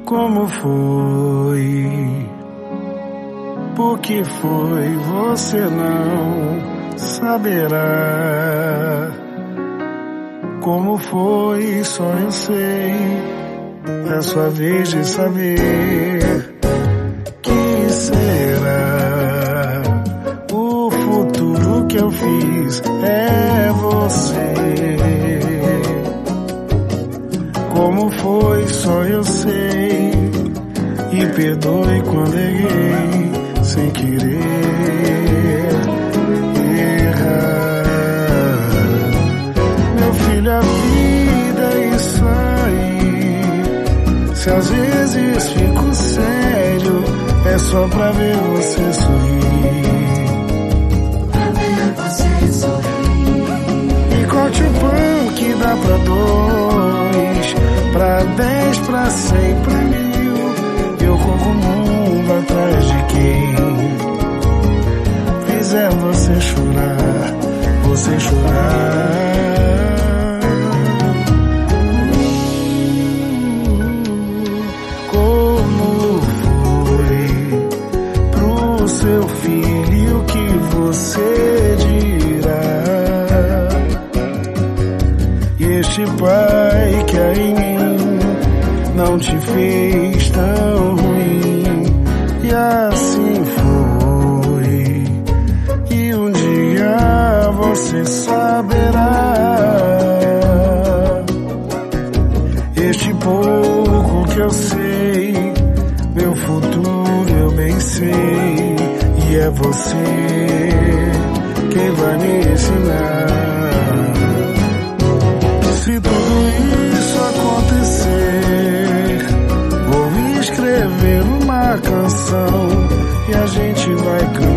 Como foi? Por que foi? Você não saberá. Como foi? Só eu sei. É sua vez de saber. Que será? O futuro que eu fiz é você. Como foi? Só eu sei. E perdoe quando errei sem querer errar. Meu filho, a vida é isso aí. Se às vezes fico sério, é só pra ver você sorrir. Pra ver você sorrir. E corte o pão que dá pra 2, pra 10, pra 100, pra 1000. Eu corro o mundo atrás de quem fizer você chorar, você chorar. Como foi pro seu filho que você dirá? E este pai que há em mim não te fez tão ruim, e assim foi, e um dia você saberá. Este pouco que eu sei, meu futuro eu bem sei, e é você quem vai me ensinar. Se tudo isso acontecer, vou escrever uma canção e a gente vai cantar.